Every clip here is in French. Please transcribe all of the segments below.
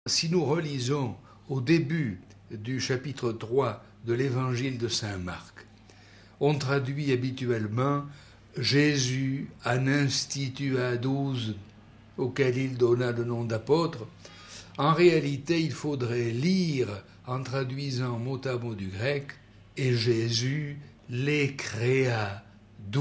Si nous relisons au début du chapitre 3 de l'évangile de saint Marc, on traduit habituellement « Jésus en institua 12 » auquel il donna le nom d'apôtre. En réalité, il faudrait lire en traduisant mot à mot du grec « Et Jésus les créa 12 »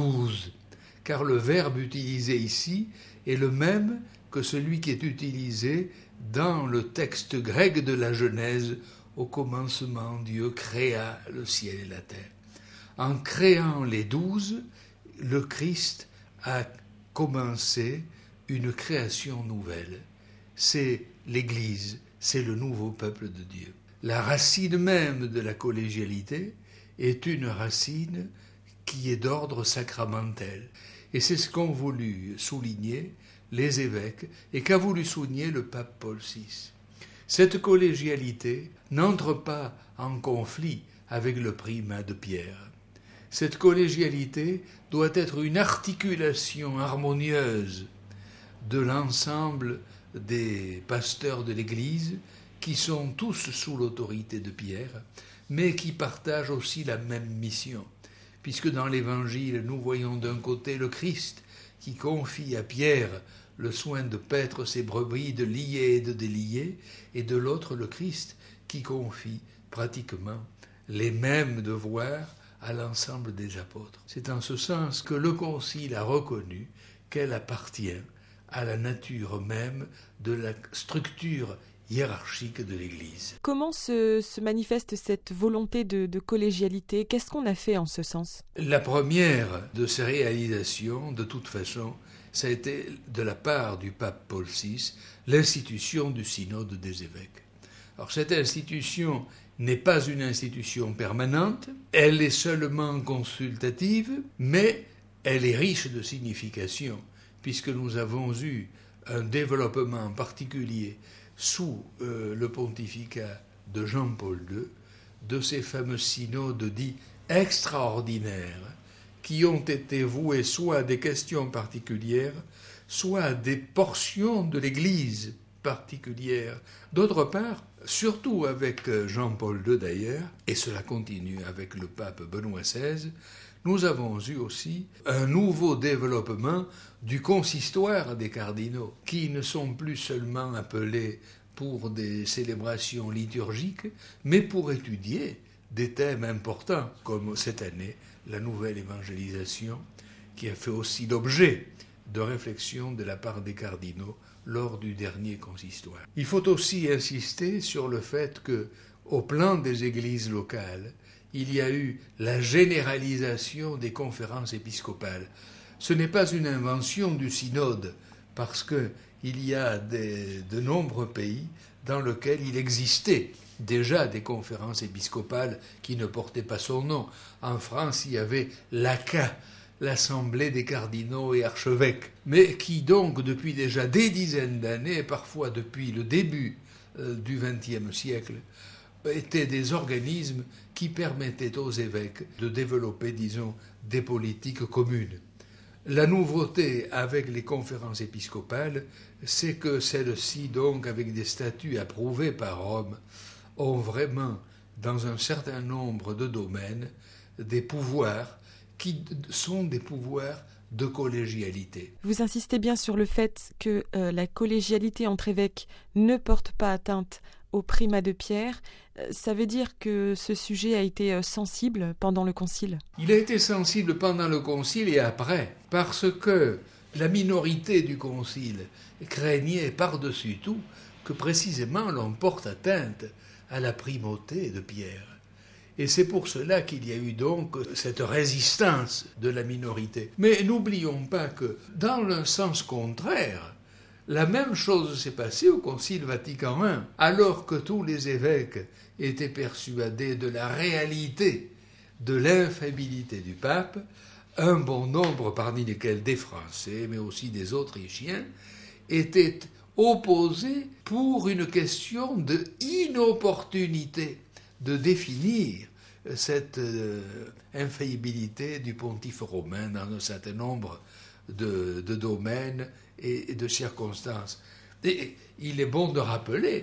car le verbe utilisé ici est le même que celui qui est utilisé dans le texte grec de la Genèse. Au commencement, Dieu créa le ciel et la terre. En créant les 12, le Christ a commencé une création nouvelle. C'est l'Église, c'est le nouveau peuple de Dieu. La racine même de la collégialité est une racine qui est d'ordre sacramentel. Et c'est ce qu'ont voulu souligner les évêques et qu'a voulu souligner le pape Paul VI. Cette collégialité n'entre pas en conflit avec le primat de Pierre. Cette collégialité doit être une articulation harmonieuse de l'ensemble des pasteurs de l'Église qui sont tous sous l'autorité de Pierre, mais qui partagent aussi la même mission. Puisque dans l'Évangile, nous voyons d'un côté le Christ qui confie à Pierre le soin de paître ses brebis, de lier et de délier, et de l'autre le Christ qui confie pratiquement les mêmes devoirs à l'ensemble des apôtres. C'est en ce sens que le Concile a reconnu qu'elle appartient à la nature même de la structure hiérarchique de l'Église. Comment se manifeste cette volonté de collégialité ? Qu'est-ce qu'on a fait en ce sens ? La première de ces réalisations, de toute façon, ça a été de la part du pape Paul VI, l'institution du synode des évêques. Alors cette institution n'est pas une institution permanente, elle est seulement consultative, mais elle est riche de signification, puisque nous avons eu un développement particulier sous le pontificat de Jean-Paul II, de ces fameux synodes dits extraordinaires, qui ont été voués soit à des questions particulières, soit à des portions de l'Église particulières. D'autre part, surtout avec Jean-Paul II d'ailleurs, et cela continue avec le pape Benoît XVI, nous avons eu aussi un nouveau développement du consistoire des cardinaux, qui ne sont plus seulement appelés pour des célébrations liturgiques, mais pour étudier des thèmes importants, comme cette année, la nouvelle évangélisation, qui a fait aussi l'objet de réflexions de la part des cardinaux lors du dernier consistoire. Il faut aussi insister sur le fait que, au plan des églises locales, il y a eu la généralisation des conférences épiscopales. Ce n'est pas une invention du synode, parce qu'il y a de nombreux pays dans lesquels il existait déjà des conférences épiscopales qui ne portaient pas son nom. En France, il y avait l'ACA, l'Assemblée des cardinaux et archevêques, mais qui donc, depuis déjà des dizaines d'années, parfois depuis le début du XXe siècle, étaient des organismes qui permettaient aux évêques de développer, disons, des politiques communes. La nouveauté avec les conférences épiscopales, c'est que celles-ci, donc, avec des statuts approuvés par Rome, ont vraiment, dans un certain nombre de domaines, des pouvoirs qui sont des pouvoirs de collégialité. Vous insistez bien sur le fait que la collégialité entre évêques ne porte pas atteinte au primat de Pierre. Ça veut dire que ce sujet a été sensible pendant le concile ? Il a été sensible pendant le concile et après, parce que la minorité du concile craignait par-dessus tout que précisément l'on porte atteinte à la primauté de Pierre. Et c'est pour cela qu'il y a eu donc cette résistance de la minorité. Mais n'oublions pas que, dans le sens contraire, la même chose s'est passée au Concile Vatican I, alors que tous les évêques étaient persuadés de la réalité de l'infaillibilité du pape. Un bon nombre, parmi lesquels des Français, mais aussi des Autrichiens, étaient opposés pour une question de inopportunité de définir cette infaillibilité du pontife romain dans un certain nombre de domaines et de circonstances. Et il est bon de rappeler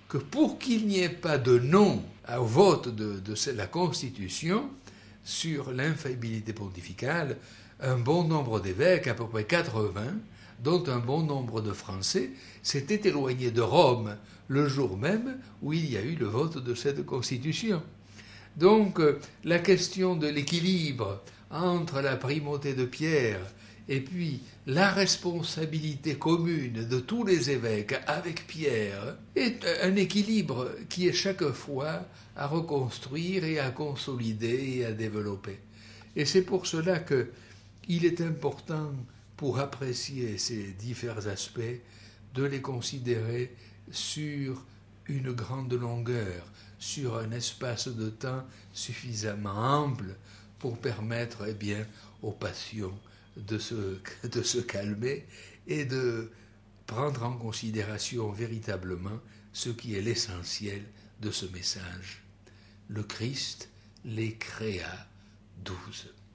que pour qu'il n'y ait pas de non au vote de la Constitution sur l'infaillibilité pontificale, un bon nombre d'évêques, à peu près 80, dont un bon nombre de Français, s'étaient éloignés de Rome le jour même où il y a eu le vote de cette Constitution. Donc la question de l'équilibre entre la primauté de Pierre et puis la responsabilité commune de tous les évêques avec Pierre est un équilibre qui est chaque fois à reconstruire et à consolider et à développer. Et c'est pour cela qu'il est important, pour apprécier ces divers aspects, de les considérer sur une grande longueur, sur un espace de temps suffisamment ample pour permettre aux passions de se calmer et de prendre en considération véritablement ce qui est l'essentiel de ce message. Le Christ les créa 12.